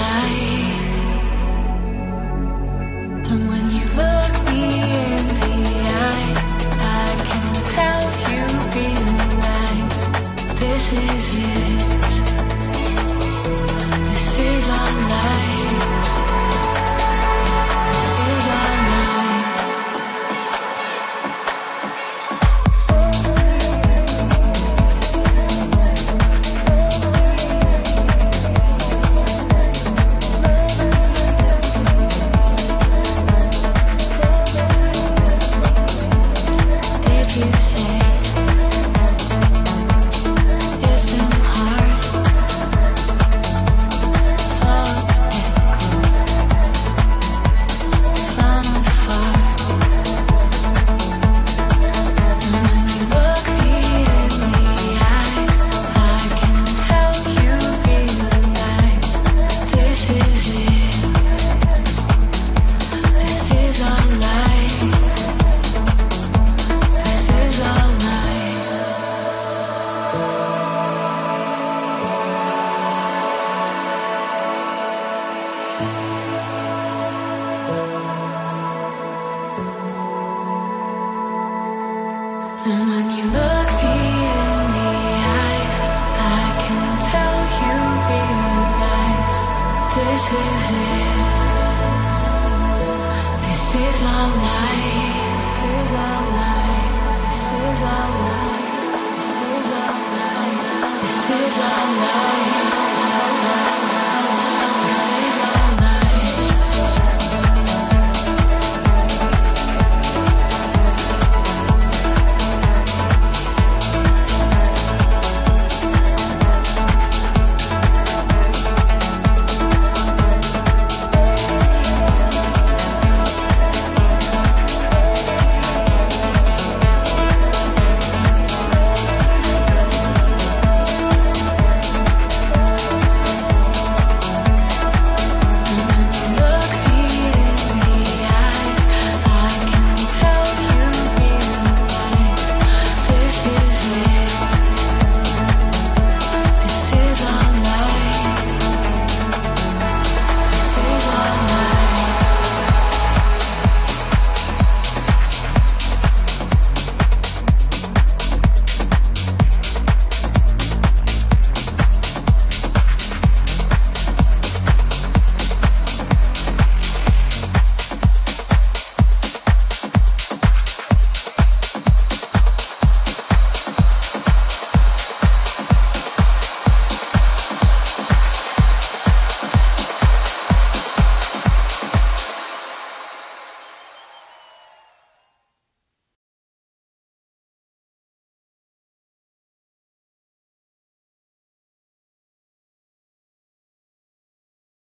life. And when you look me in the eyes, I can tell you realize this is it. This is our life. This is our life. And when you look me in the eyes, I can tell you realize this is it. This is our life. This is our life. This is our life. This is our life.